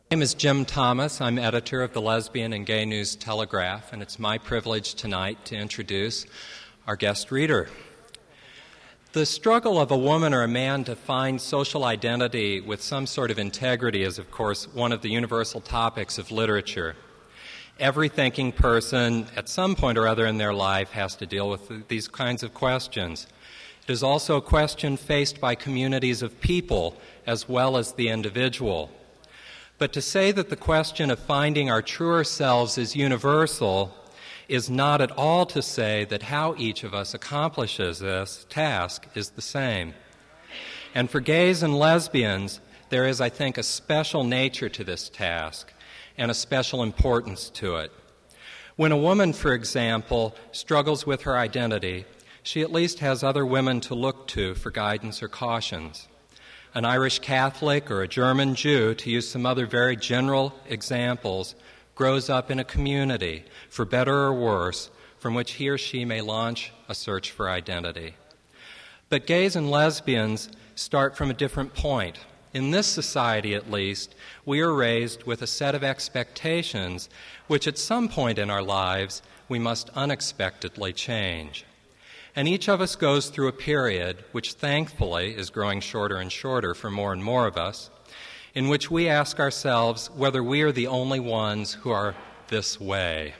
My name is Jim Thomas. I'm editor of the Lesbian and Gay News Telegraph, and it's my privilege tonight to introduce our guest reader. The struggle of a woman or a man to find social identity with some sort of integrity is, of course, one of the universal topics of literature. Every thinking person at some point or other in their life has to deal with these kinds of questions. It is also a question faced by communities of people as well as the individual. But to say that the question of finding our truer selves is universal is not at all to say that how each of us accomplishes this task is the same. And for gays and lesbians, there is, I think, a special nature to this task and a special importance to it. When a woman, for example, struggles with her identity, she at least has other women to look to for guidance or cautions. An Irish Catholic or a German Jew, to use some other very general examples, grows up in a community, for better or worse, from which he or she may launch a search for identity. But gays and lesbians start from a different point. In this society, at least, we are raised with a set of expectations which at some point in our lives we must unexpectedly change. And each of us goes through a period, which thankfully is growing shorter and shorter for more and more of us, in which we ask ourselves whether we are the only ones who are this way.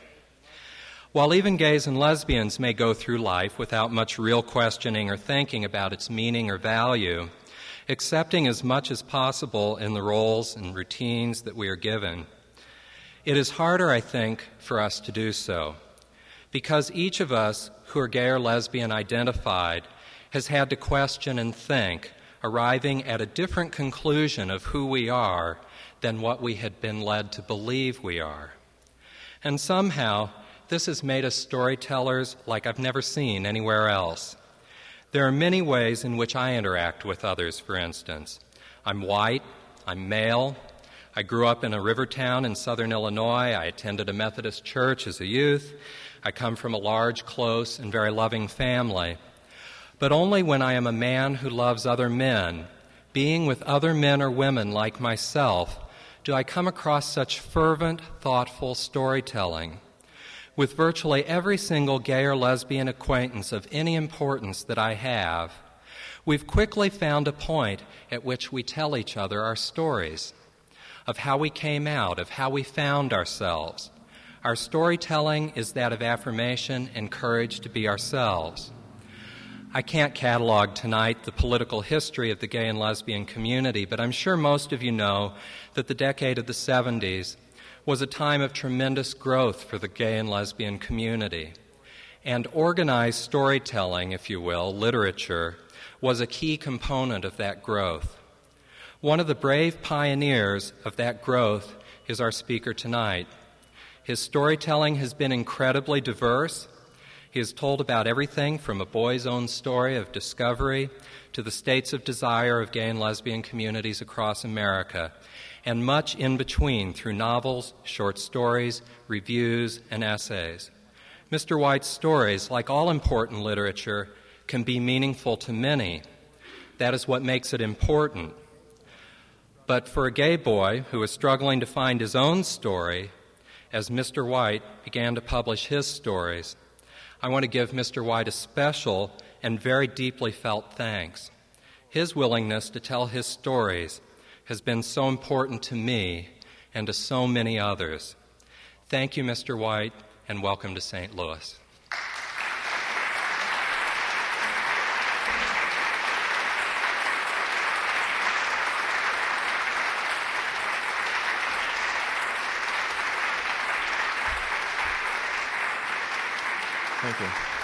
While even gays and lesbians may go through life without much real questioning or thinking about its meaning or value, accepting as much as possible in the roles and routines that we are given, it is harder, I think, for us to do so, because each of us who are gay or lesbian identified has had to question and think, arriving at a different conclusion of who we are than what we had been led to believe we are. And somehow, this has made us storytellers like I've never seen anywhere else. There are many ways in which I interact with others, for instance. I'm white, I'm male, I grew up in a river town in southern Illinois, I attended a Methodist church as a youth, I come from a large, close, and very loving family. But only when I am a man who loves other men, being with other men or women like myself, do I come across such fervent, thoughtful storytelling. With virtually every single gay or lesbian acquaintance of any importance that I have, we've quickly found a point at which we tell each other our stories, of how we came out, of how we found ourselves. Our storytelling is that of affirmation and courage to be ourselves. I can't catalog tonight the political history of the gay and lesbian community, but I'm sure most of you know that the decade of the 70s was a time of tremendous growth for the gay and lesbian community. And organized storytelling, if you will, literature, was a key component of that growth. One of the brave pioneers of that growth is our speaker tonight. His storytelling has been incredibly diverse. He has told about everything from a boy's own story of discovery to the states of desire of gay and lesbian communities across America, and much in between through novels, short stories, reviews, and essays. Mr. White's stories, like all important literature, can be meaningful to many. That is what makes it important. But for a gay boy who is struggling to find his own story, as Mr. White began to publish his stories, I want to give Mr. White a special and very deeply felt thanks. His willingness to tell his stories has been so important to me and to so many others. Thank you, Mr. White, and welcome to St. Louis. Thank you.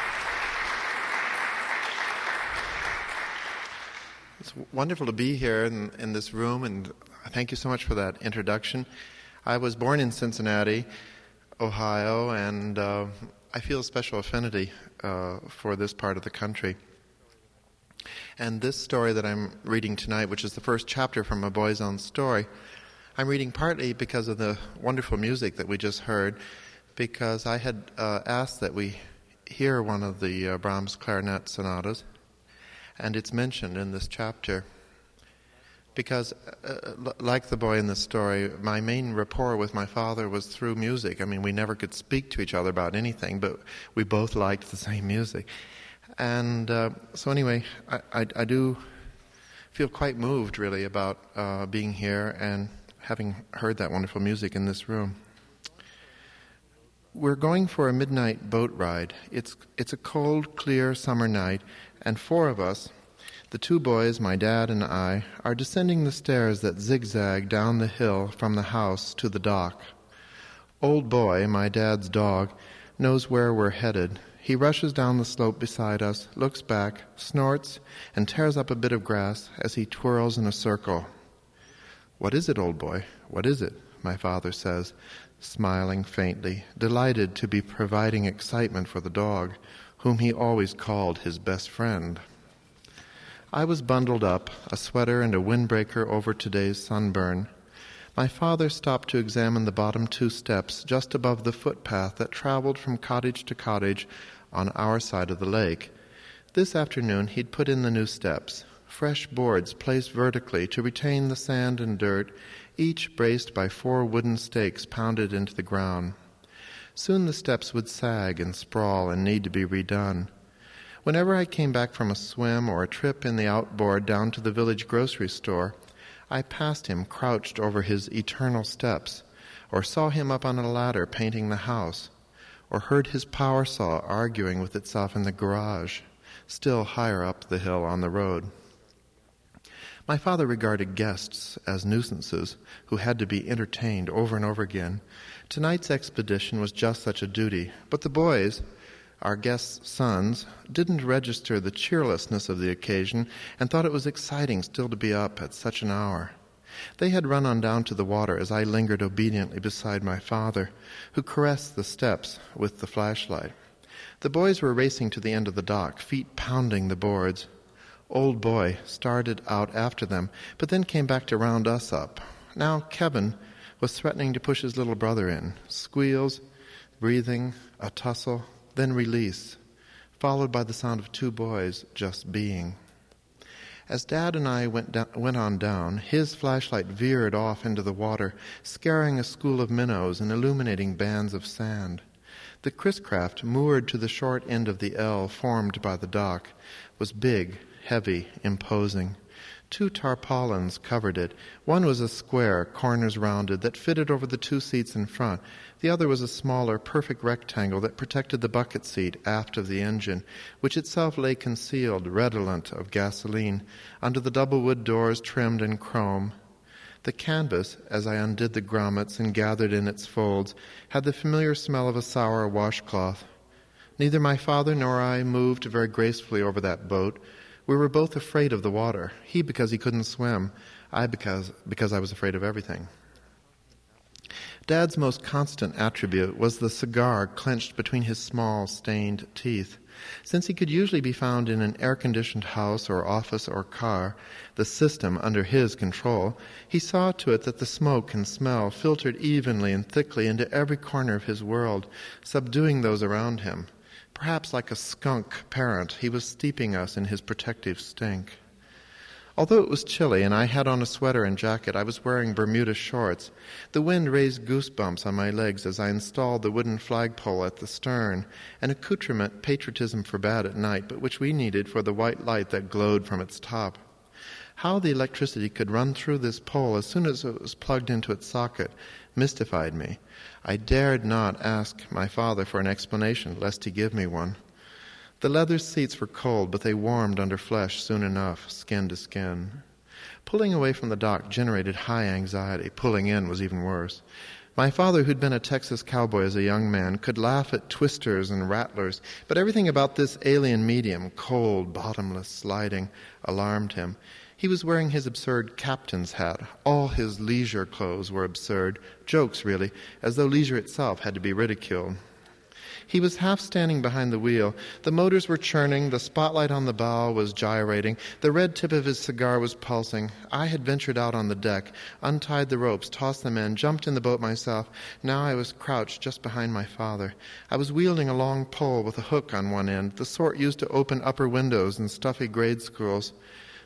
It's wonderful to be here in this room, and thank you so much for that introduction. I was born in Cincinnati, Ohio, and I feel a special affinity for this part of the country. And this story that I'm reading tonight, which is the first chapter from A Boy's Own Story, I'm reading partly because of the wonderful music that we just heard, because I had asked that we hear one of the Brahms clarinet sonatas, and it's mentioned in this chapter. because, like the boy in the story, my main rapport with my father was through music. I mean, we never could speak to each other about anything, but we both liked the same music. And so anyway, I do feel quite moved, really, about being here and having heard that wonderful music in this room. We're going for a midnight boat ride. It's a cold, clear summer night, and four of us, the two boys, my dad and I, are descending the stairs that zigzag down the hill from the house to the dock. Old Boy, my dad's dog, knows where we're headed. He rushes down the slope beside us, looks back, snorts, and tears up a bit of grass as he twirls in a circle. "What is it, Old Boy? What is it?" my father says, smiling faintly, delighted to be providing excitement for the dog, whom he always called his best friend. I was bundled up, a sweater and a windbreaker over today's sunburn. My father stopped to examine the bottom two steps just above the footpath that traveled from cottage to cottage on our side of the lake. This afternoon he'd put in the new steps, fresh boards placed vertically to retain the sand and dirt, each braced by 4 wooden stakes pounded into the ground. Soon the steps would sag and sprawl and need to be redone. Whenever I came back from a swim or a trip in the outboard down to the village grocery store, I passed him crouched over his eternal steps, or saw him up on a ladder painting the house, or heard his power saw arguing with itself in the garage, still higher up the hill on the road. My father regarded guests as nuisances who had to be entertained over and over again. Tonight's expedition was just such a duty, but the boys, our guests' sons, didn't register the cheerlessness of the occasion and thought it was exciting still to be up at such an hour. They had run on down to the water as I lingered obediently beside my father, who caressed the steps with the flashlight. The boys were racing to the end of the dock, feet pounding the boards. Old Boy started out after them, but then came back to round us up. Now Kevin was threatening to push his little brother in. Squeals, breathing, a tussle, then release, followed by the sound of 2 boys just being. As Dad and I went on down, his flashlight veered off into the water, scaring a school of minnows and illuminating bands of sand. The Chris-craft, moored to the short end of the L formed by the dock, was big, heavy, imposing. 2 tarpaulins covered it. One was a square, corners rounded, that fitted over the 2 seats in front. The other was a smaller, perfect rectangle that protected the bucket seat aft of the engine, which itself lay concealed, redolent of gasoline, under the double wood doors trimmed in chrome. The canvas, as I undid the grommets and gathered in its folds, had the familiar smell of a sour washcloth. Neither my father nor I moved very gracefully over that boat. We were both afraid of the water, he because he couldn't swim, I because I was afraid of everything. Dad's most constant attribute was the cigar clenched between his small, stained teeth. Since he could usually be found in an air-conditioned house or office or car, the system under his control, he saw to it that the smoke and smell filtered evenly and thickly into every corner of his world, subduing those around him. Perhaps like a skunk parent, he was steeping us in his protective stink. Although it was chilly and I had on a sweater and jacket, I was wearing Bermuda shorts. The wind raised goosebumps on my legs as I installed the wooden flagpole at the stern, an accoutrement patriotism forbade at night, but which we needed for the white light that glowed from its top. How the electricity could run through this pole as soon as it was plugged into its socket mystified me. I dared not ask my father for an explanation, lest he give me one. The leather seats were cold, but they warmed under flesh soon enough, skin to skin. Pulling away from the dock generated high anxiety. Pulling in was even worse. My father, who'd been a Texas cowboy as a young man, could laugh at twisters and rattlers, but everything about this alien medium, cold, bottomless, sliding, alarmed him. He was wearing his absurd captain's hat. All his leisure clothes were absurd, jokes really, as though leisure itself had to be ridiculed. He was half standing behind the wheel. The motors were churning, the spotlight on the bow was gyrating, the red tip of his cigar was pulsing. I had ventured out on the deck, untied the ropes, tossed them in, jumped in the boat myself. Now I was crouched just behind my father. I was wielding a long pole with a hook on one end, the sort used to open upper windows in stuffy grade schools.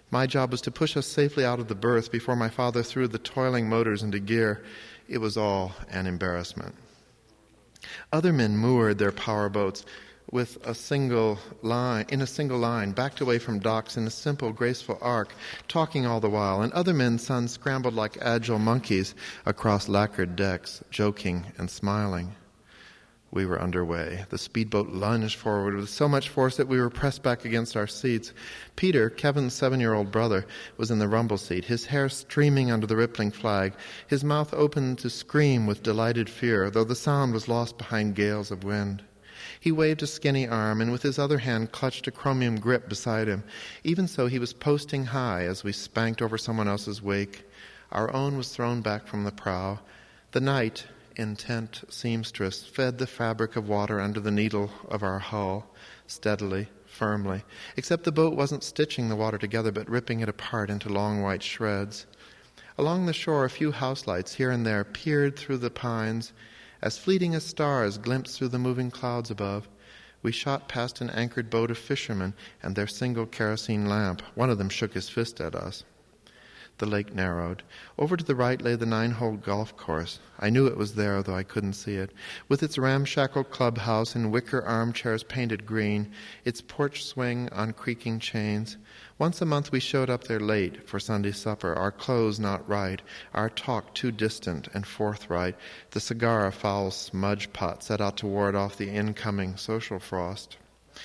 My job was to push us safely out of the berth before my father threw the toiling motors into gear. It was all an embarrassment. Other men moored their power boats in a single line, backed away from docks in a simple, graceful arc, talking all the while, and other men's sons scrambled like agile monkeys across lacquered decks, joking and smiling. We were underway. The speedboat lunged forward with so much force that we were pressed back against our seats. Peter, Kevin's 7-year-old brother, was in the rumble seat, his hair streaming under the rippling flag, his mouth open to scream with delighted fear, though the sound was lost behind gales of wind. He waved a skinny arm and with his other hand clutched a chromium grip beside him. Even so, he was posting high as we spanked over someone else's wake. Our own was thrown back from the prow. The night, intent seamstress, fed the fabric of water under the needle of our hull, steadily, firmly, except the boat wasn't stitching the water together but ripping it apart into long white shreds. Along the shore, a few house lights here and there peered through the pines. As fleeting as stars glimpsed through the moving clouds above, we shot past an anchored boat of fishermen and their single kerosene lamp. One of them shook his fist at us. The lake narrowed. Over to the right lay the 9-hole golf course. I knew it was there, though I couldn't see it, with its ramshackle clubhouse and wicker armchairs painted green, its porch swing on creaking chains. Once a month we showed up there late for Sunday supper, our clothes not right, our talk too distant and forthright, the cigar a foul smudge pot set out to ward off the incoming social frost.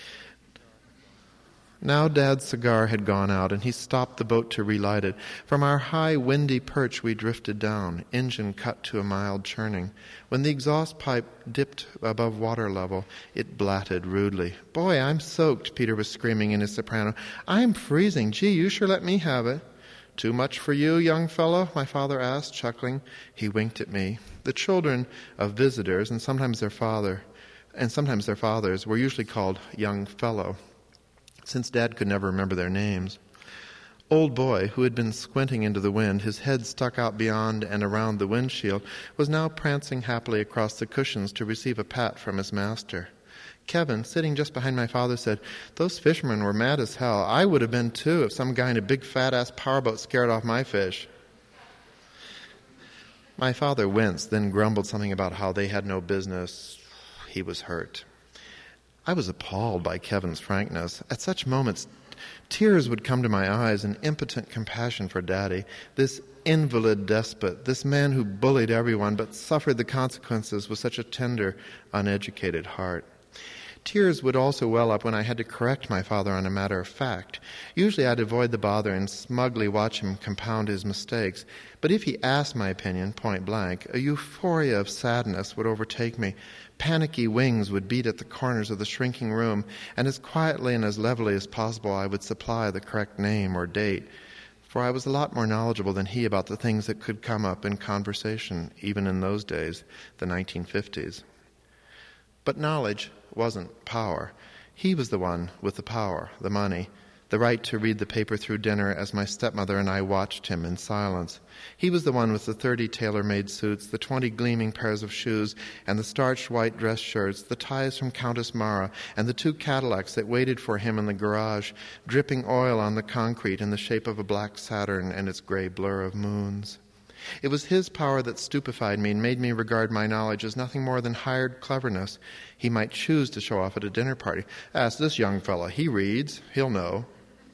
Now Dad's cigar had gone out, and he stopped the boat to relight it. From our high, windy perch we drifted down, engine cut to a mild churning. When the exhaust pipe dipped above water level, it blatted rudely. "Boy, I'm soaked," Peter was screaming in his soprano. "I'm freezing. Gee, you sure let me have it." "Too much for you, young fellow?" my father asked, chuckling. He winked at me. The children of visitors, and sometimes their fathers, were usually called young fellow, since Dad could never remember their names. Old Boy, who had been squinting into the wind, his head stuck out beyond and around the windshield, was now prancing happily across the cushions to receive a pat from his master. Kevin, sitting just behind my father, said, "Those fishermen were mad as hell. I would have been too if some guy in a big fat-ass powerboat scared off my fish." My father winced, then grumbled something about how they had no business. He was hurt. I was appalled by Kevin's frankness. At such moments, tears would come to my eyes in impotent compassion for Daddy, this invalid despot, this man who bullied everyone but suffered the consequences with such a tender, uneducated heart. Tears would also well up when I had to correct my father on a matter of fact. Usually I'd avoid the bother and smugly watch him compound his mistakes. But if he asked my opinion, point blank, a euphoria of sadness would overtake me. Panicky wings would beat at the corners of the shrinking room, and as quietly and as levelly as possible I would supply the correct name or date. For I was a lot more knowledgeable than he about the things that could come up in conversation, even in those days, the 1950s. But knowledge wasn't power. He was the one with the power, the money, the right to read the paper through dinner as my stepmother and I watched him in silence. He was the one with the 30 tailor-made suits, the 20 gleaming pairs of shoes, and the starched white dress shirts, the ties from Countess Mara, and the 2 Cadillacs that waited for him in the garage, dripping oil on the concrete in the shape of a black Saturn and its gray blur of moons. It was his power that stupefied me and made me regard my knowledge as nothing more than hired cleverness he might choose to show off at a dinner party. "Ask this young fella. He reads. He'll know."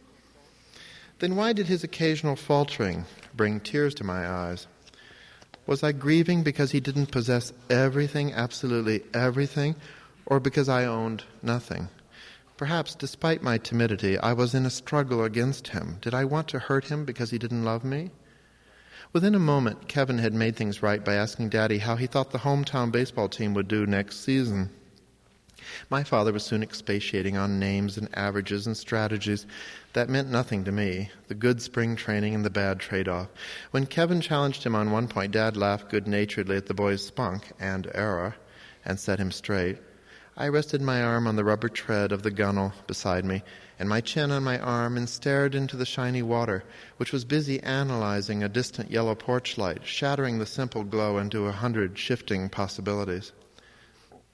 Then why did his occasional faltering bring tears to my eyes? Was I grieving because he didn't possess everything, absolutely everything, or because I owned nothing? Perhaps, despite my timidity, I was in a struggle against him. Did I want to hurt him because he didn't love me? Within a moment, Kevin had made things right by asking Daddy how he thought the hometown baseball team would do next season. My father was soon expatiating on names and averages and strategies. That meant nothing to me, the good spring training and the bad trade-off. When Kevin challenged him on one point, Dad laughed good-naturedly at the boy's spunk and error and set him straight. I rested my arm on the rubber tread of the gunwale beside me and my chin on my arm and stared into the shiny water, which was busy analyzing a distant yellow porch light, shattering the simple glow into 100 shifting possibilities.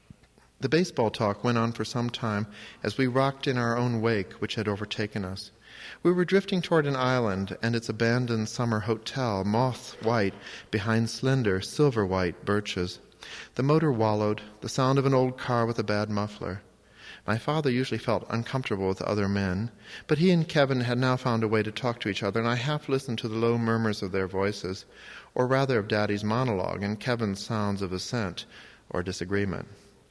The baseball talk went on for some time as we rocked in our own wake, which had overtaken us. We were drifting toward an island and its abandoned summer hotel, moth-white behind slender, silver-white birches. The motor wallowed, the sound of an old car with a bad muffler. My father usually felt uncomfortable with other men, but he and Kevin had now found a way to talk to each other, and I half listened to the low murmurs of their voices, or rather of Daddy's monologue and Kevin's sounds of assent or disagreement.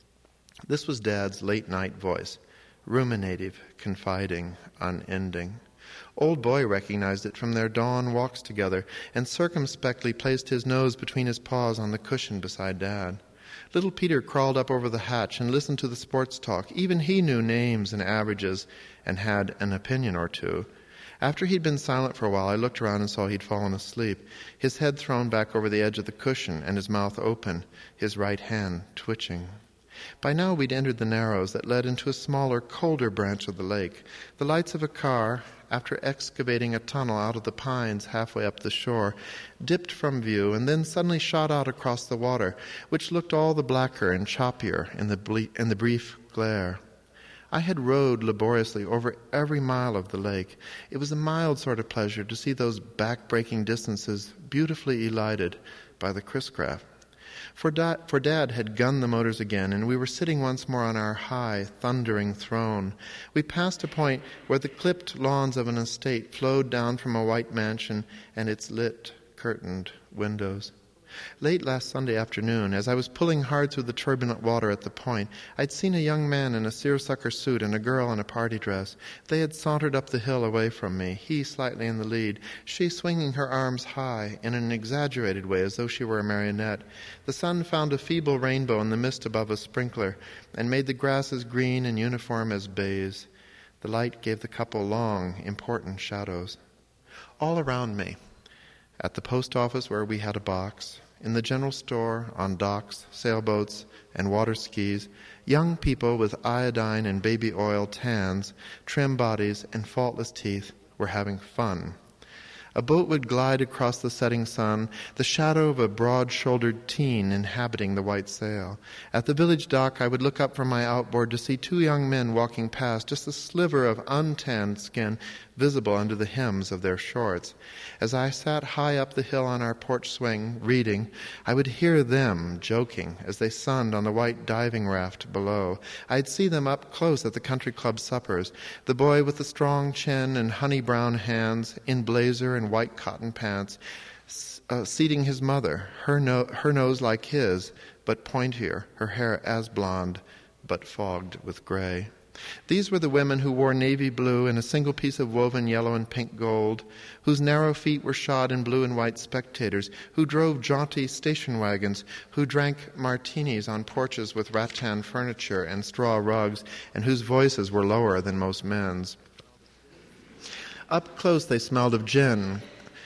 This was Dad's late-night voice, ruminative, confiding, unending. Old Boy recognized it from their dawn walks together and circumspectly placed his nose between his paws on the cushion beside Dad. Little Peter crawled up over the hatch and listened to the sports talk. Even he knew names and averages and had an opinion or two. After he'd been silent for a while, I looked around and saw he'd fallen asleep, his head thrown back over the edge of the cushion and his mouth open, his right hand twitching. By now we'd entered the narrows that led into a smaller, colder branch of the lake. The lights of a car, after excavating a tunnel out of the pines halfway up the shore, dipped from view and then suddenly shot out across the water, which looked all the blacker and choppier in the brief glare. I had rowed laboriously over every mile of the lake. It was a mild sort of pleasure to see those back-breaking distances beautifully elided by the Chris-Craft. For Dad had gunned the motors again, and we were sitting once more on our high, thundering throne. We passed a point where the clipped lawns of an estate flowed down from a white mansion and its lit, curtained windows. Late last Sunday afternoon, as I was pulling hard through the turbulent water at the point, I'd seen a young man in a seersucker suit and a girl in a party dress. They had sauntered up the hill away from me, he slightly in the lead, she swinging her arms high in an exaggerated way as though she were a marionette. The sun found a feeble rainbow in the mist above a sprinkler and made the grasses green and uniform as baize. The light gave the couple long, important shadows. All around me, at the post office where we had a box, in the general store, on docks, sailboats, and water skis, young people with iodine and baby oil tans, trim bodies, and faultless teeth were having fun. A boat would glide across the setting sun, the shadow of a broad-shouldered teen inhabiting the white sail. At the village dock, I would look up from my outboard to see two young men walking past, just a sliver of untanned skin visible under the hems of their shorts. As I sat high up the hill on our porch swing, reading, I would hear them joking as they sunned on the white diving raft below. I'd see them up close at the country club suppers, the boy with the strong chin and honey-brown hands, in blazer and white cotton pants, seating his mother, her nose like his, but pointier, her hair as blonde, but fogged with gray. These were the women who wore navy blue and a single piece of woven yellow and pink gold, whose narrow feet were shod in blue and white spectators, who drove jaunty station wagons, who drank martinis on porches with rattan furniture and straw rugs, and whose voices were lower than most men's. Up close they smelled of gin,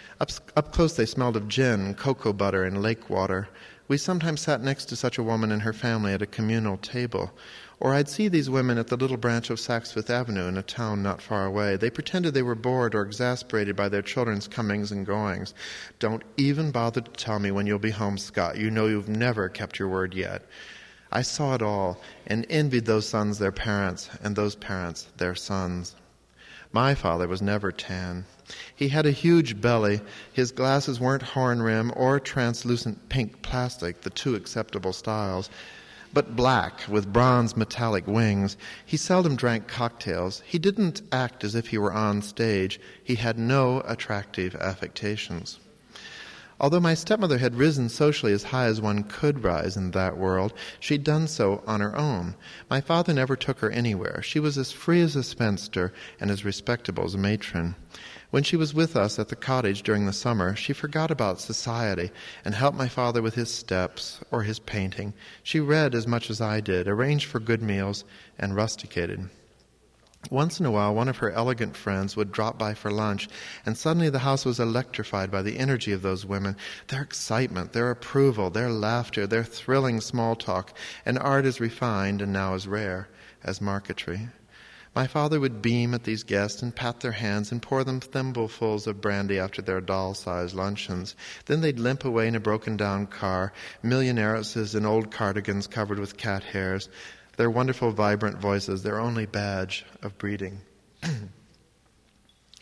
cocoa butter, and lake water. We sometimes sat next to such a woman and her family at a communal table. Or I'd see these women at the little branch of Saks Fifth Avenue in a town not far away. They pretended they were bored or exasperated by their children's comings and goings. Don't even bother to tell me when you'll be home, Scott. You know you've never kept your word yet. I saw it all and envied those sons their parents and those parents their sons. My father was never tan. He had a huge belly. His glasses weren't horn rim or translucent pink plastic, the two acceptable styles, but black with bronze metallic wings. He seldom drank cocktails. He didn't act as if he were on stage. He had no attractive affectations. Although my stepmother had risen socially as high as one could rise in that world, she'd done so on her own. My father never took her anywhere. She was as free as a spinster and as respectable as a matron. When she was with us at the cottage during the summer, she forgot about society and helped my father with his steps or his painting. She read as much as I did, arranged for good meals, and rusticated. Once in a while, one of her elegant friends would drop by for lunch, and suddenly the house was electrified by the energy of those women, their excitement, their approval, their laughter, their thrilling small talk, and art as refined and now as rare as marquetry. My father would beam at these guests and pat their hands and pour them thimblefuls of brandy after their doll-sized luncheons. Then they'd limp away in a broken-down car, millionairesses in old cardigans covered with cat hairs, their wonderful, vibrant voices, their only badge of breeding.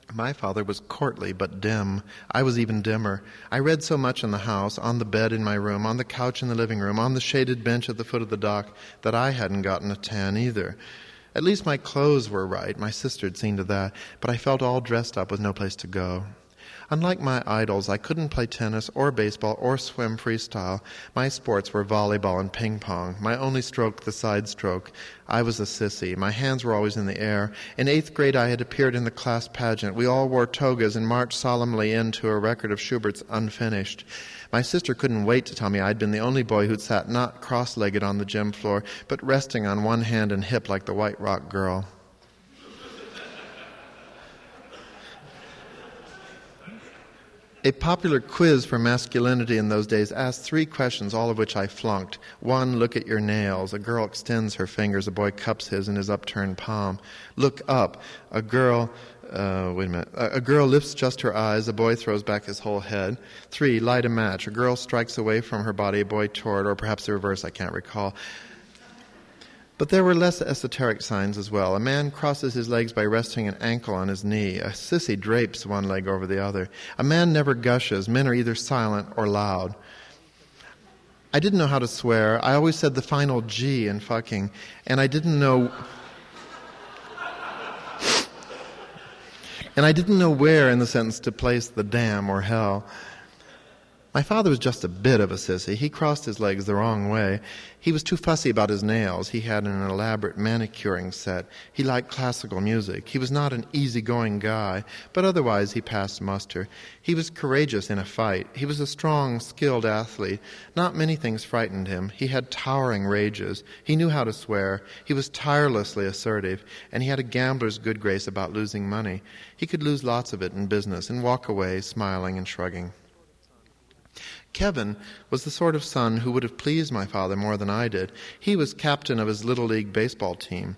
My father was courtly but dim. I was even dimmer. I read so much in the house, on the bed in my room, on the couch in the living room, on the shaded bench at the foot of the dock, that I hadn't gotten a tan either. At least my clothes were right. My sister had seen to that. But I felt all dressed up with no place to go. Unlike my idols, I couldn't play tennis or baseball or swim freestyle. My sports were volleyball and ping pong. My only stroke, the side stroke. I was a sissy. My hands were always in the air. In 8th grade, I had appeared in the class pageant. We all wore togas and marched solemnly into a record of Schubert's Unfinished. My sister couldn't wait to tell me I'd been the only boy who'd sat not cross-legged on the gym floor, but resting on one hand and hip like the White Rock Girl. A popular quiz for masculinity in those days asked 3 questions, all of which I flunked. 1, look at your nails. A girl extends her fingers. A boy cups his in his upturned palm. Look up. A girl lifts just her eyes. A boy throws back his whole head. 3, light a match. A girl strikes away from her body. A boy toward, or perhaps the reverse, I can't recall. But there were less esoteric signs as well. A man crosses his legs by resting an ankle on his knee. A sissy drapes one leg over the other. A man never gushes. Men are either silent or loud. I didn't know how to swear. I always said the final G in fucking, and I didn't know where in the sentence to place the damn or hell. My father was just a bit of a sissy. He crossed his legs the wrong way. He was too fussy about his nails. He had an elaborate manicuring set. He liked classical music. He was not an easygoing guy, but otherwise he passed muster. He was courageous in a fight. He was a strong, skilled athlete. Not many things frightened him. He had towering rages. He knew how to swear. He was tirelessly assertive, and he had a gambler's good grace about losing money. He could lose lots of it in business and walk away smiling and shrugging. Kevin was the sort of son who would have pleased my father more than I did. He was captain of his Little League baseball team.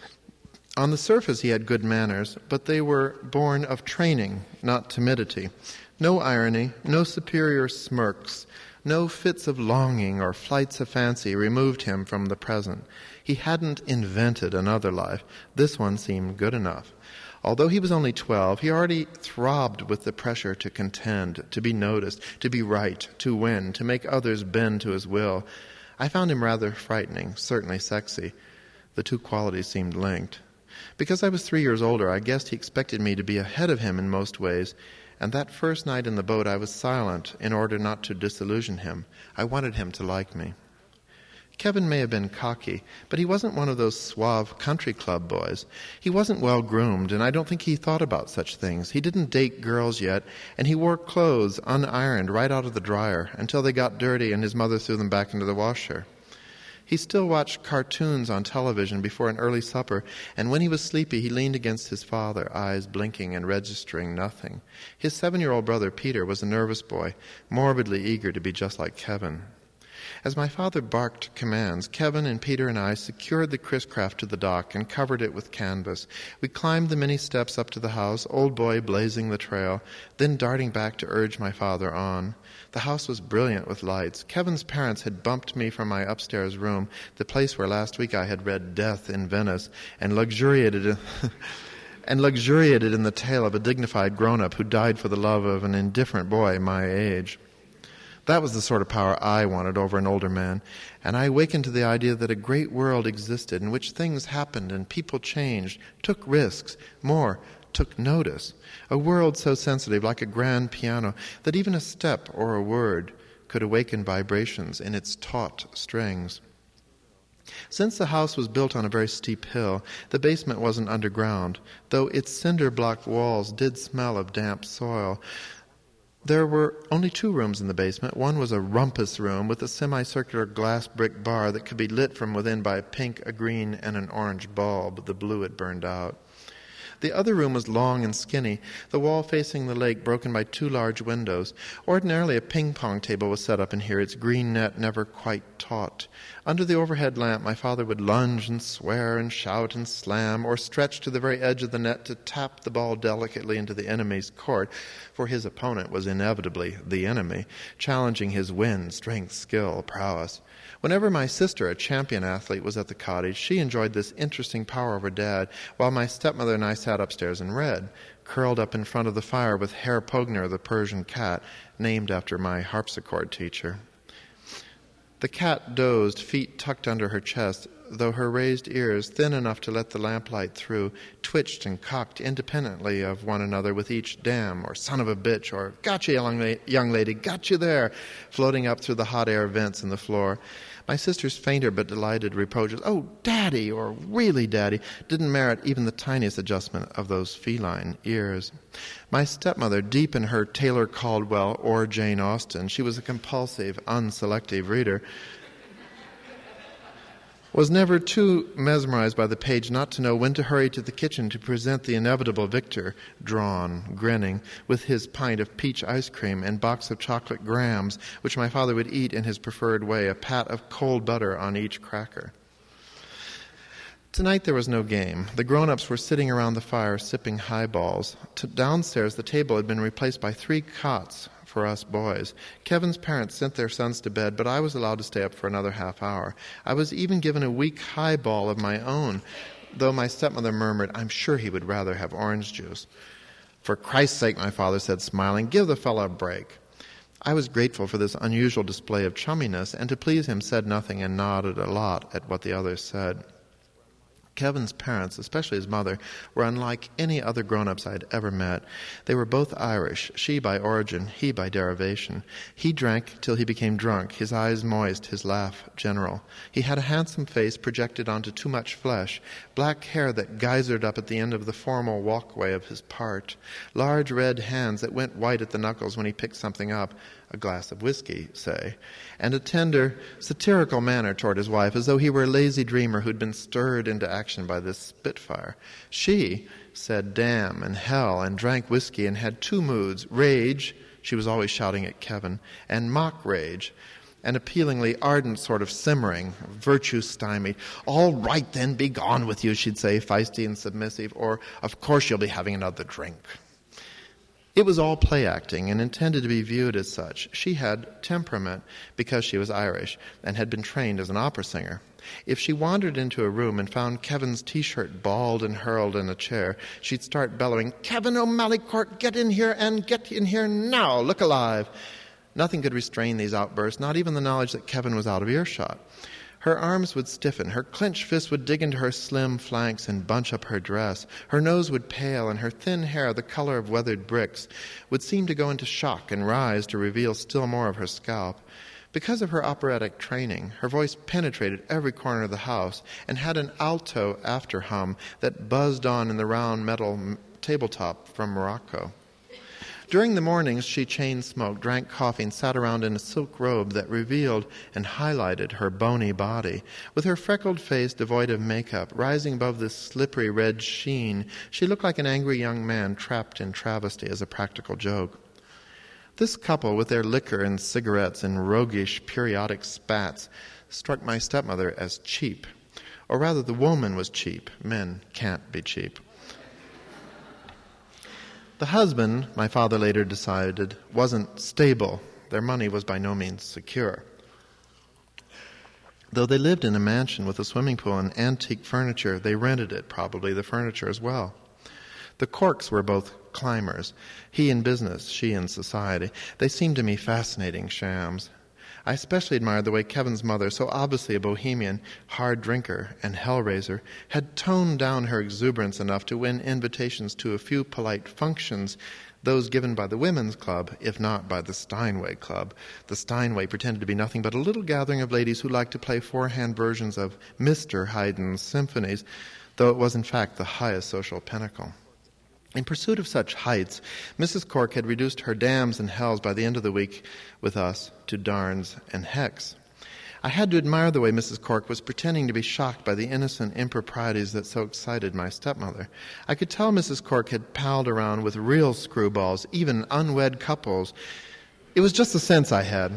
On the surface he had good manners, but they were born of training, not timidity. No irony, no superior smirks, no fits of longing or flights of fancy removed him from the present. He hadn't invented another life. This one seemed good enough. Although he was only 12, he already throbbed with the pressure to contend, to be noticed, to be right, to win, to make others bend to his will. I found him rather frightening, certainly sexy. The 2 qualities seemed linked. Because I was 3 years older, I guessed he expected me to be ahead of him in most ways, and that first night in the boat I was silent in order not to disillusion him. I wanted him to like me. Kevin may have been cocky, but he wasn't one of those suave country club boys. He wasn't well groomed, and I don't think he thought about such things. He didn't date girls yet, and he wore clothes unironed right out of the dryer until they got dirty and his mother threw them back into the washer. He still watched cartoons on television before an early supper, and when he was sleepy he leaned against his father, eyes blinking and registering nothing. His 7-year-old brother Peter was a nervous boy, morbidly eager to be just like Kevin. As my father barked commands, Kevin and Peter and I secured the Chris-Craft to the dock and covered it with canvas. We climbed the many steps up to the house, old boy blazing the trail, then darting back to urge my father on. The house was brilliant with lights. Kevin's parents had bumped me from my upstairs room, the place where last week I had read Death in Venice, and luxuriated in the tale of a dignified grown-up who died for the love of an indifferent boy my age. That was the sort of power I wanted over an older man, and I awakened to the idea that a great world existed in which things happened and people changed, took risks, more, took notice. A world so sensitive, like a grand piano, that even a step or a word could awaken vibrations in its taut strings. Since the house was built on a very steep hill, the basement wasn't underground, though its cinder block walls did smell of damp soil. There were only 2 rooms in the basement. One was a rumpus room with a semicircular glass brick bar that could be lit from within by a pink, a green, and an orange bulb. The blue had burned out. The other room was long and skinny, the wall facing the lake broken by 2 large windows. Ordinarily a ping-pong table was set up in here, its green net never quite taut. Under the overhead lamp my father would lunge and swear and shout and slam, or stretch to the very edge of the net to tap the ball delicately into the enemy's court, for his opponent was inevitably the enemy, challenging his wind, strength, skill, prowess. Whenever my sister, a champion athlete, was at the cottage, she enjoyed this interesting power over Dad, while my stepmother and I sat upstairs and read. curled up in front of the fire with Herr Pogner, the Persian cat, named after my harpsichord teacher. The cat dozed, feet tucked under her chest, though her raised ears, thin enough to let the lamplight through, twitched and cocked independently of one another with each damn or son of a bitch or gotcha, young lady, got you there, floating up through the hot air vents in the floor. My sister's fainter but delighted reproaches, "Oh, Daddy," or "Really, Daddy," didn't merit even the tiniest adjustment of those feline ears. My stepmother, deep in her Taylor Caldwell or Jane Austen, she was a compulsive, unselective reader, was never too mesmerized by the page not to know when to hurry to the kitchen to present the inevitable victor, drawn, grinning, with his pint of peach ice cream and box of chocolate grams, which my father would eat in his preferred way, a pat of cold butter on each cracker. Tonight there was no game. The grown-ups were sitting around the fire sipping highballs. Downstairs the table had been replaced by 3 cots for us boys. Kevin's parents sent their sons to bed, but I was allowed to stay up for another half hour. I was even given a weak highball of my own, though my stepmother murmured, "I'm sure he would rather have orange juice." "For Christ's sake," my father said, smiling, "give the fellow a break." I was grateful for this unusual display of chumminess, and to please him said nothing and nodded a lot at what the others said. Kevin's parents, especially his mother, were unlike any other grown-ups I had ever met. They were both Irish, she by origin, he by derivation. He drank till he became drunk, his eyes moist, his laugh general. He had a handsome face projected onto too much flesh, black hair that geysered up at the end of the formal walkway of his part, large red hands that went white at the knuckles when he picked something up, a glass of whiskey, say, and a tender, satirical manner toward his wife, as though he were a lazy dreamer who'd been stirred into action by this spitfire. She said damn and hell and drank whiskey and had 2 moods, rage, she was always shouting at Kevin, and mock rage, an appealingly ardent sort of simmering, virtue-stymied. "All right then, be gone with you," she'd say, feisty and submissive, or, "Of course you'll be having another drink." It was all play acting and intended to be viewed as such. She had temperament because she was Irish and had been trained as an opera singer. If she wandered into a room and found Kevin's T-shirt balled and hurled in a chair, she'd start bellowing, "Kevin O'Malley Cork, get in here and get in here now, look alive." Nothing could restrain these outbursts, not even the knowledge that Kevin was out of earshot. Her arms would stiffen, her clenched fists would dig into her slim flanks and bunch up her dress. Her nose would pale, and her thin hair, the color of weathered bricks, would seem to go into shock and rise to reveal still more of her scalp. Because of her operatic training, her voice penetrated every corner of the house and had an alto after-hum that buzzed on in the round metal tabletop from Morocco. During the mornings, she chain-smoked, drank coffee, and sat around in a silk robe that revealed and highlighted her bony body. With her freckled face devoid of makeup, rising above this slippery red sheen, she looked like an angry young man trapped in travesty as a practical joke. This couple, with their liquor and cigarettes and roguish periodic spats, struck my stepmother as cheap. Or rather, the woman was cheap. Men can't be cheap. The husband, my father later decided, wasn't stable. Their money was by no means secure. Though they lived in a mansion with a swimming pool and antique furniture, they rented it, probably the furniture as well. The Corks were both climbers, he in business, she in society. They seemed to me fascinating shams. I especially admired the way Kevin's mother, so obviously a bohemian, hard drinker, and hellraiser, had toned down her exuberance enough to win invitations to a few polite functions, those given by the Women's Club, if not by the Steinway Club. The Steinway pretended to be nothing but a little gathering of ladies who liked to play 4-hand versions of Mr. Haydn's symphonies, though it was in fact the highest social pinnacle. In pursuit of such heights, Mrs. Cork had reduced her dams and hells by the end of the week with us to darns and hecks. I had to admire the way Mrs. Cork was pretending to be shocked by the innocent improprieties that so excited my stepmother. I could tell Mrs. Cork had palled around with real screwballs, even unwed couples. It was just the sense I had.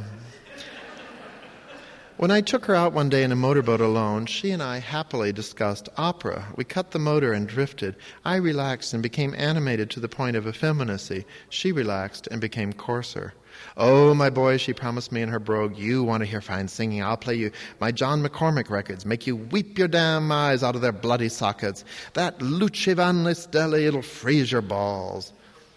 When I took her out one day in a motorboat alone, she and I happily discussed opera. We cut the motor and drifted. I relaxed and became animated to the point of effeminacy. She relaxed and became coarser. "Oh, my boy," she promised me in her brogue, "you want to hear fine singing. I'll play you my John McCormick records, make you weep your damn eyes out of their bloody sockets. That Luce Van Listelli, it'll freeze your balls."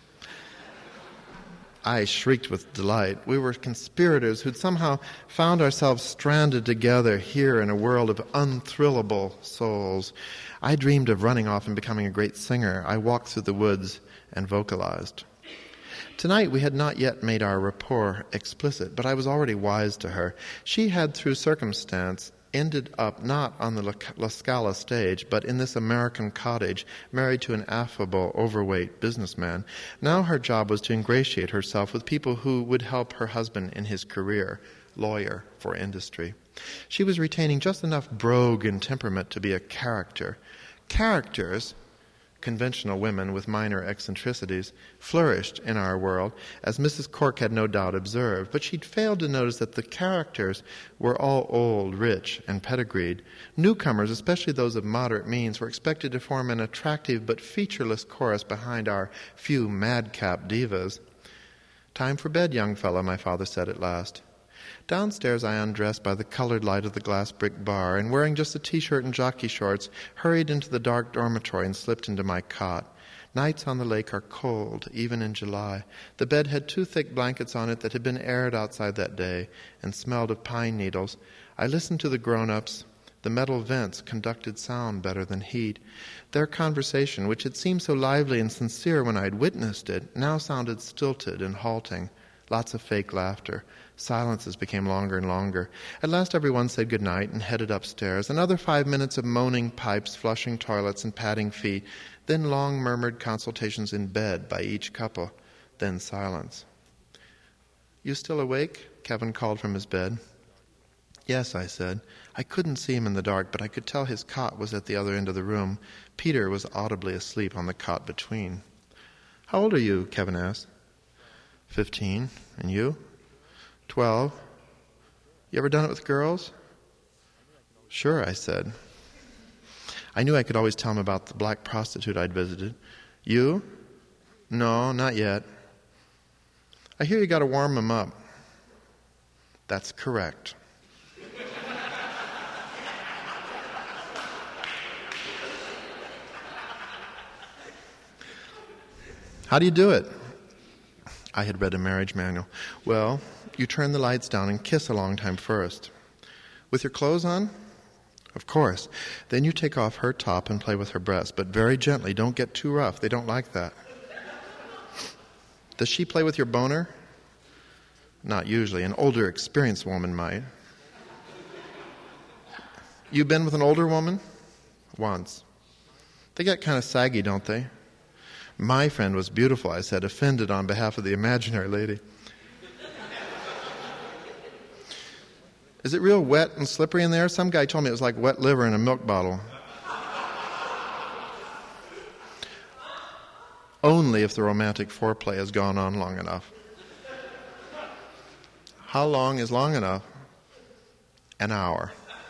I shrieked with delight. We were conspirators who'd somehow found ourselves stranded together here in a world of unthrillable souls. I dreamed of running off and becoming a great singer. I walked through the woods and vocalized. Tonight we had not yet made our rapport explicit, but I was already wise to her. She had, through circumstance, ended up not on the La Scala stage, but in this American cottage, married to an affable, overweight businessman. Now her job was to ingratiate herself with people who would help her husband in his career, lawyer for industry. She was retaining just enough brogue and temperament to be a character. Characters, conventional women with minor eccentricities, flourished in our world, as Mrs. Cork had no doubt observed, but she'd failed to notice that the characters were all old, rich, and pedigreed. Newcomers, especially those of moderate means, were expected to form an attractive but featureless chorus behind our few madcap divas. "Time for bed, young fellow," my father said at last. Downstairs I undressed by the colored light of the glass brick bar, and wearing just a T-shirt and jockey shorts, hurried into the dark dormitory and slipped into my cot. Nights on the lake are cold, even in July. The bed had 2 thick blankets on it that had been aired outside that day and smelled of pine needles. I listened to the grown-ups. The metal vents conducted sound better than heat. Their conversation, which had seemed so lively and sincere when I had witnessed it, now sounded stilted and halting. Lots of fake laughter. Silences became longer and longer. At last everyone said good night and headed upstairs. Another 5 minutes of moaning pipes, flushing toilets, and patting feet. Then long murmured consultations in bed by each couple. Then silence. "You still awake?" Kevin called from his bed. "Yes," I said. I couldn't see him in the dark, but I could tell his cot was at the other end of the room. Peter was audibly asleep on the cot between. "How old are you?" Kevin asked. 15. "And you?" 12. "You ever done it with girls?" "Sure," I said. I knew I could always tell him about the black prostitute I'd visited. "You?" "No, not yet." "I hear you got to warm them up." "That's correct." "How do you do it?" I had read a marriage manual. "Well, you turn the lights down and kiss a long time first." "With your clothes on?" "Of course. Then you take off her top and play with her breasts, but very gently. Don't get too rough. They don't like that." "Does she play with your boner?" "Not usually. An older, experienced woman might." "You been with an older woman?" "Once." "They get kind of saggy, don't they?" "My friend was beautiful," I said, offended on behalf of the imaginary lady. "Is it real wet and slippery in there? Some guy told me it was like wet liver in a milk bottle." "Only if the romantic foreplay has gone on long enough." "How long is long enough?" "An hour."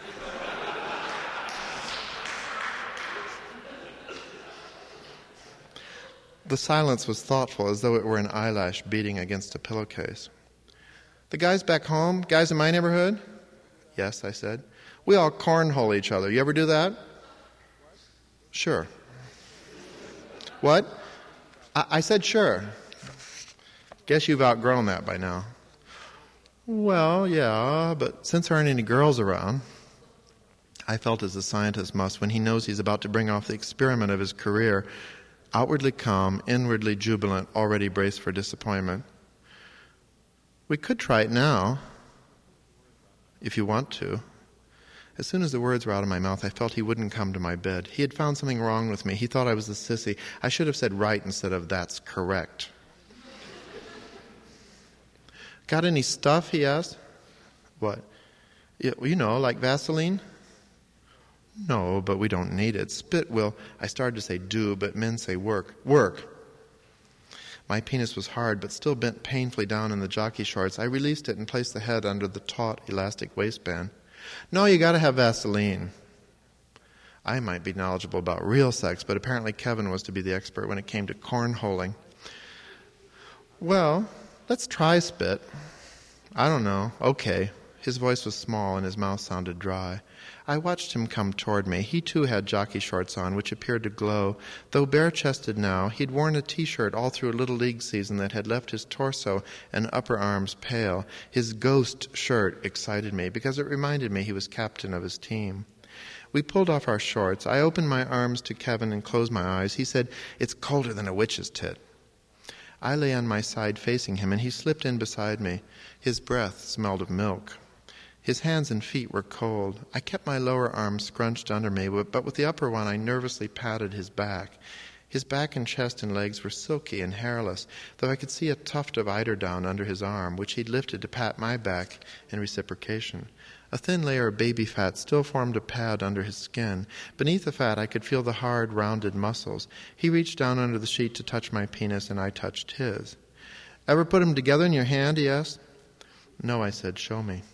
The silence was thoughtful, as though it were an eyelash beating against a pillowcase. "The guys back home, guys in my neighborhood?" "Yes," I said. "We all cornhole each other. You ever do that?" "Sure." "What?" I said sure. "Guess you've outgrown that by now." "Well, yeah, but since there aren't any girls around." I felt as a scientist must when he knows he's about to bring off the experiment of his career. Outwardly calm, inwardly jubilant, already braced for disappointment. "We could try it now, if you want to." As soon as the words were out of my mouth, I felt he wouldn't come to my bed. He had found something wrong with me. He thought I was a sissy. I should have said right instead of "that's correct." "Got any stuff?" he asked. "What?" "You know, like Vaseline?" "No, but we don't need it. Spit will..." I started to say do, but men say work. "Work." My penis was hard, but still bent painfully down in the jockey shorts. I released it and placed the head under the taut, elastic waistband. "No, you got to have Vaseline." I might be knowledgeable about real sex, but apparently Kevin was to be the expert when it came to cornholing. "Well, let's try spit. I don't know. Okay. His voice was small and his mouth sounded dry. I watched him come toward me. He too had jockey shorts on, which appeared to glow. Though bare-chested now, he'd worn a T-shirt all through a Little League season that had left his torso and upper arms pale. His ghost shirt excited me because it reminded me he was captain of his team. We pulled off our shorts. I opened my arms to Kevin and closed my eyes. He said, "It's colder than a witch's tit." I lay on my side facing him, and he slipped in beside me. His breath smelled of milk. His hands and feet were cold. I kept my lower arm scrunched under me, but with the upper one I nervously patted his back. His back and chest and legs were silky and hairless, though I could see a tuft of eiderdown under his arm, which he'd lifted to pat my back in reciprocation. A thin layer of baby fat still formed a pad under his skin. Beneath the fat I could feel the hard, rounded muscles. He reached down under the sheet to touch my penis, and I touched his. "Ever put 'em together in your hand?" he asked. "No," I said. "Show me."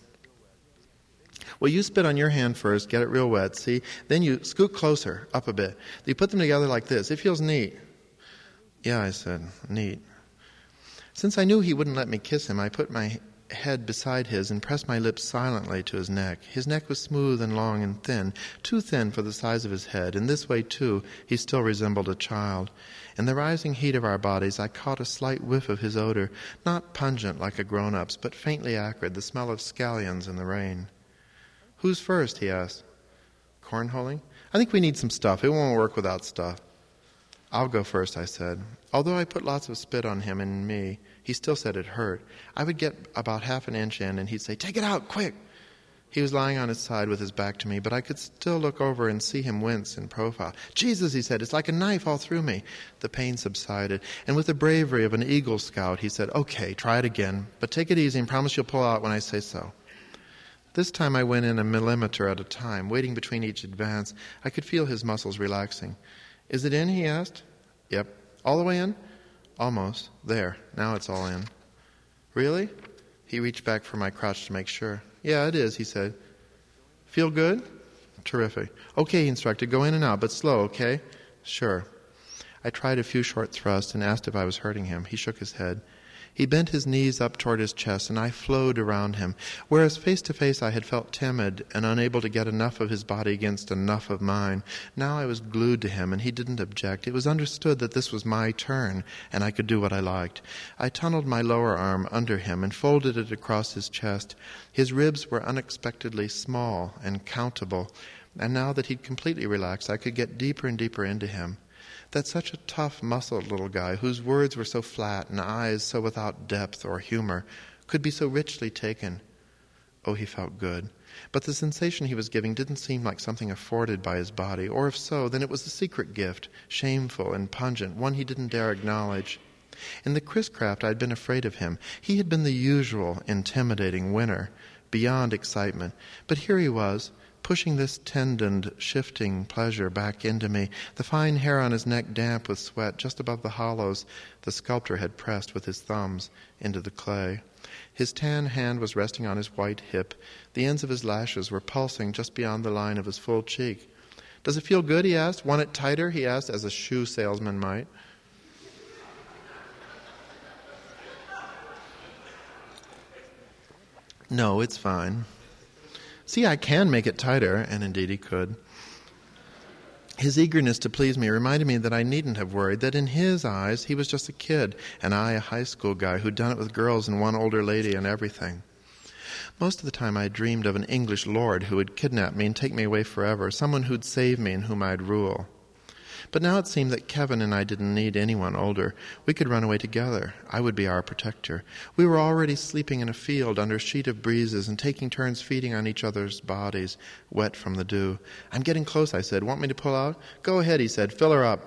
"Well, you spit on your hand first, get it real wet, see? Then you scoot closer, up a bit. You put them together like this. It feels neat." "Yeah," I said, "neat." Since I knew he wouldn't let me kiss him, I put my head beside his and pressed my lips silently to his neck. His neck was smooth and long and thin, too thin for the size of his head. In this way, too, he still resembled a child. In the rising heat of our bodies, I caught a slight whiff of his odor, not pungent like a grown-up's, but faintly acrid, the smell of scallions in the rain. "Who's first?" he asked. "Cornholing? I think we need some stuff. It won't work without stuff." "I'll go first," I said. Although I put lots of spit on him and me, he still said it hurt. I would get about half an inch in, and he'd say, "Take it out, quick!" He was lying on his side with his back to me, but I could still look over and see him wince in profile. "Jesus," he said, "it's like a knife all through me." The pain subsided, and with the bravery of an Eagle Scout, he said, "Okay, try it again, but take it easy and promise you'll pull out when I say so." This time I went in a millimeter at a time, waiting between each advance. I could feel his muscles relaxing. "Is it in?" he asked. "Yep." "All the way in?" "Almost. There. Now it's all in." "Really?" He reached back for my crotch to make sure. "Yeah, it is," he said. "Feel good?" "Terrific." "Okay," he instructed. "Go in and out, but slow, okay?" "Sure." I tried a few short thrusts and asked if I was hurting him. He shook his head. He bent his knees up toward his chest, and I flowed around him. Whereas face to face I had felt timid and unable to get enough of his body against enough of mine, now I was glued to him, and he didn't object. It was understood that this was my turn, and I could do what I liked. I tunneled my lower arm under him and folded it across his chest. His ribs were unexpectedly small and countable, and now that he'd completely relaxed, I could get deeper and deeper into him. That such a tough, muscled little guy, whose words were so flat and eyes so without depth or humor, could be so richly taken. Oh, he felt good. But the sensation he was giving didn't seem like something afforded by his body, or if so, then it was a secret gift, shameful and pungent, one he didn't dare acknowledge. In the Chris-craft I'd been afraid of him. He had been the usual, intimidating winner, beyond excitement. But here he was, pushing this tendoned, shifting pleasure back into me, the fine hair on his neck damp with sweat just above the hollows the sculptor had pressed with his thumbs into the clay. His tan hand was resting on his white hip. The ends of his lashes were pulsing just beyond the line of his full cheek. "Does it feel good?" he asked. "Want it tighter?" he asked, as a shoe salesman might. "No, it's fine." "See, I can make it tighter," and indeed he could. His eagerness to please me reminded me that I needn't have worried, that in his eyes he was just a kid, and I a high school guy who'd done it with girls and one older lady and everything. Most of the time I dreamed of an English lord who would kidnap me and take me away forever, someone who'd save me and whom I'd rule. But now it seemed that Kevin and I didn't need anyone older. We could run away together. I would be our protector. We were already sleeping in a field under a sheet of breezes and taking turns feeding on each other's bodies, wet from the dew. "I'm getting close," I said. "Want me to pull out?" "Go ahead," he said. "Fill her up."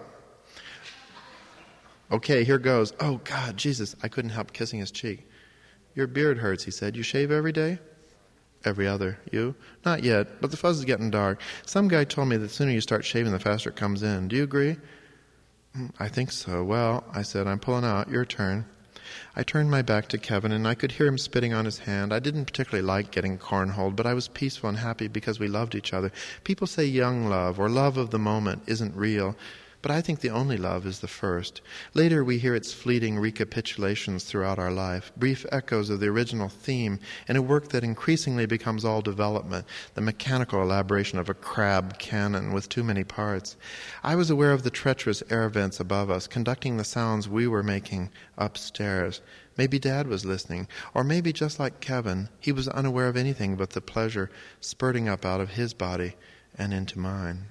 "Okay, here goes." "Oh, God, Jesus." I couldn't help kissing his cheek. "Your beard hurts," he said. "You shave every day?" "Every other." "You?" "Not yet, but the fuzz is getting dark. Some guy told me that the sooner you start shaving, the faster it comes in. Do you agree?" "I think so." "Well," I said, "I'm pulling out. Your turn." I turned my back to Kevin, and I could hear him spitting on his hand. I didn't particularly like getting cornholed, but I was peaceful and happy because we loved each other. People say young love, or love of the moment, isn't real, But I think the only love is the first. Later we hear its fleeting recapitulations throughout our life, brief echoes of the original theme in a work that increasingly becomes all development, the mechanical elaboration of a crab canon with too many parts. I was aware of the treacherous air vents above us, conducting the sounds we were making upstairs. Maybe Dad was listening, or maybe just like Kevin, he was unaware of anything but the pleasure spurting up out of his body and into mine.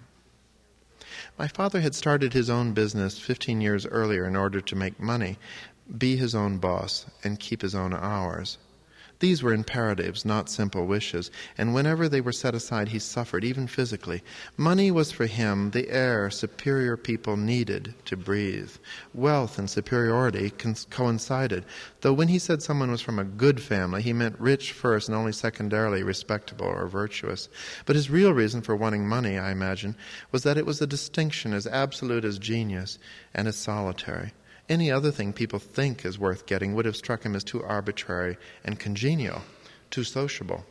My father had started his own business 15 years earlier in order to make money, be his own boss, and keep his own hours. These were imperatives, not simple wishes, and whenever they were set aside, he suffered, even physically. Money was for him the air superior people needed to breathe. Wealth and superiority coincided, though when he said someone was from a good family, he meant rich first and only secondarily respectable or virtuous. But his real reason for wanting money, I imagine, was that it was a distinction as absolute as genius and as solitary. Any other thing people think is worth getting would have struck him as too arbitrary and congenial, too sociable.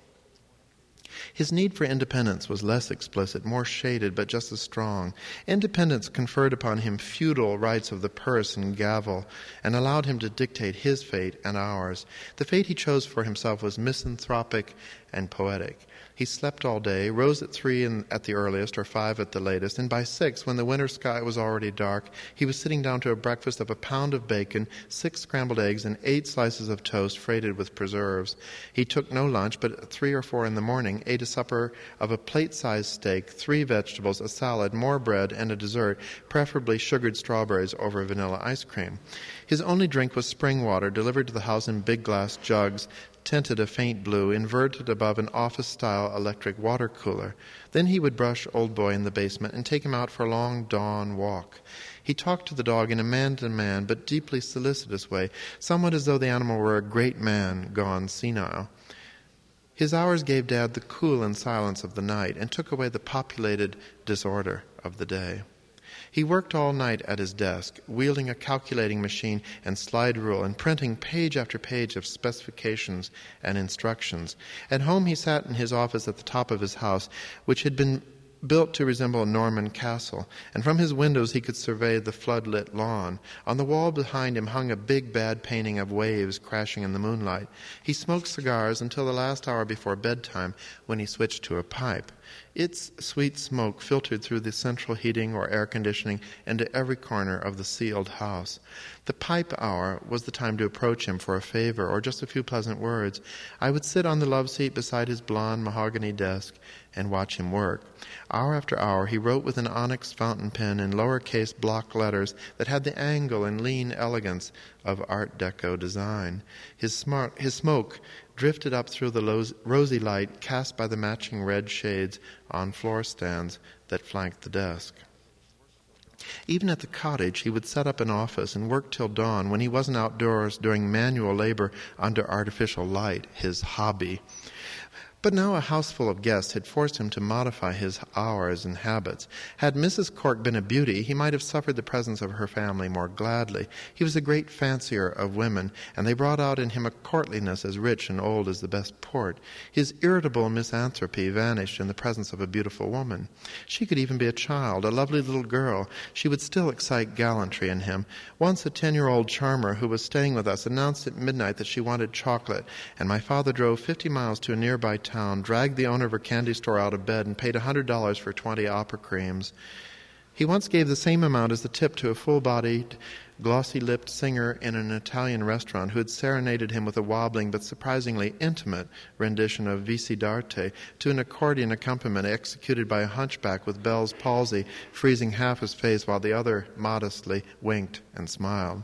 His need for independence was less explicit, more shaded, but just as strong. Independence conferred upon him feudal rights of the purse and gavel and allowed him to dictate his fate and ours. The fate he chose for himself was misanthropic and poetic. He slept all day, rose at 3 at the earliest or 5 at the latest, and by 6, when the winter sky was already dark, he was sitting down to a breakfast of a pound of bacon, 6 scrambled eggs, and 8 slices of toast freighted with preserves. He took no lunch, but at 3 or 4 in the morning ate a supper of a plate-sized steak, 3 vegetables, a salad, more bread, and a dessert, preferably sugared strawberries over vanilla ice cream. His only drink was spring water, delivered to the house in big glass jugs, tinted a faint blue, inverted above an office-style electric water cooler. Then he would brush Old Boy in the basement and take him out for a long dawn walk. He talked to the dog in a man-to-man but deeply solicitous way, somewhat as though the animal were a great man gone senile. His hours gave Dad the cool and silence of the night and took away the populated disorder of the day. He worked all night at his desk, wielding a calculating machine and slide rule and printing page after page of specifications and instructions. At home he sat in his office at the top of his house, which had been built to resemble a Norman castle, and from his windows he could survey the flood-lit lawn. On the wall behind him hung a big bad painting of waves crashing in the moonlight. He smoked cigars until the last hour before bedtime, when he switched to a pipe. Its sweet smoke filtered through the central heating or air conditioning into every corner of the sealed house. The pipe hour was the time to approach him for a favor or just a few pleasant words. I would sit on the love seat beside his blond mahogany desk and watch him work. Hour after hour he wrote with an onyx fountain pen in lowercase block letters that had the angle and lean elegance of Art Deco design. His smoke drifted up through the rosy light cast by the matching red shades on floor stands that flanked the desk. Even at the cottage, he would set up an office and work till dawn when he wasn't outdoors doing manual labor under artificial light, his hobby. But now a house full of guests had forced him to modify his hours and habits. Had Mrs. Cork been a beauty, he might have suffered the presence of her family more gladly. He was a great fancier of women, and they brought out in him a courtliness as rich and old as the best port. His irritable misanthropy vanished in the presence of a beautiful woman. She could even be a child, a lovely little girl. She would still excite gallantry in him. Once a 10-year-old charmer who was staying with us announced at midnight that she wanted chocolate, and my father drove 50 miles to a nearby town, dragged the owner of her candy store out of bed, and paid $100 for 20 opera creams. He once gave the same amount as the tip to a full-bodied, glossy-lipped singer in an Italian restaurant who had serenaded him with a wobbling but surprisingly intimate rendition of Vici d'arte to an accordion accompaniment executed by a hunchback with Bell's palsy, freezing half his face while the other modestly winked and smiled.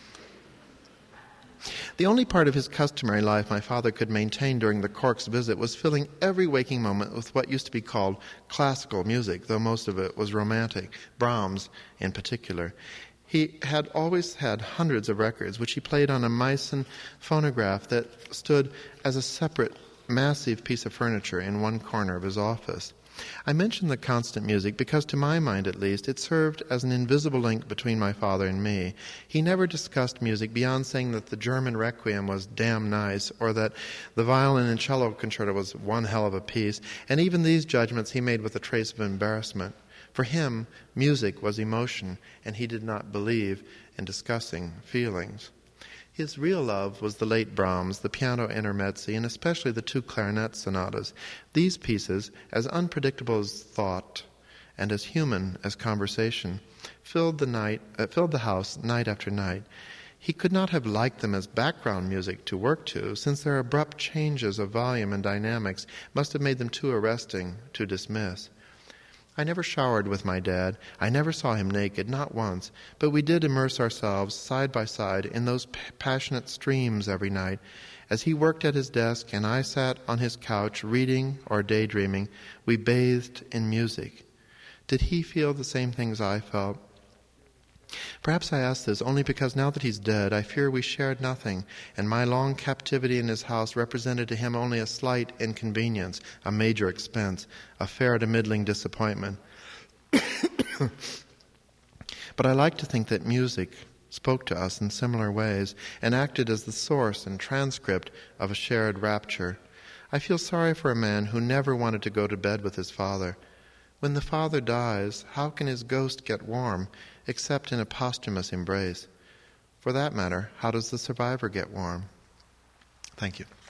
The only part of his customary life my father could maintain during the Corks' visit was filling every waking moment with what used to be called classical music, though most of it was romantic, Brahms in particular. He had always had hundreds of records, which he played on a Meissen phonograph that stood as a separate, massive piece of furniture in one corner of his office. I mention the constant music because, to my mind at least, it served as an invisible link between my father and me. He never discussed music beyond saying that the German Requiem was damn nice, or that the violin and cello concerto was one hell of a piece, and even these judgments he made with a trace of embarrassment. For him, music was emotion, and he did not believe in discussing feelings. His real love was the late Brahms, the piano intermezzi, and especially the 2 clarinet sonatas. These pieces, as unpredictable as thought and as human as conversation, filled the house night after night. He could not have liked them as background music to work to, since their abrupt changes of volume and dynamics must have made them too arresting to dismiss. I never showered with my dad. I never saw him naked, not once, but we did immerse ourselves side by side in those passionate streams every night. As he worked at his desk and I sat on his couch reading or daydreaming, we bathed in music. Did he feel the same things I felt? Perhaps I ask this only because now that he's dead, I fear we shared nothing, and my long captivity in his house represented to him only a slight inconvenience, a major expense, a fair to middling disappointment. But I like to think that music spoke to us in similar ways and acted as the source and transcript of a shared rapture. I feel sorry for a man who never wanted to go to bed with his father. When the father dies, how can his ghost get warm except in a posthumous embrace? For that matter, how does the survivor get warm? Thank you.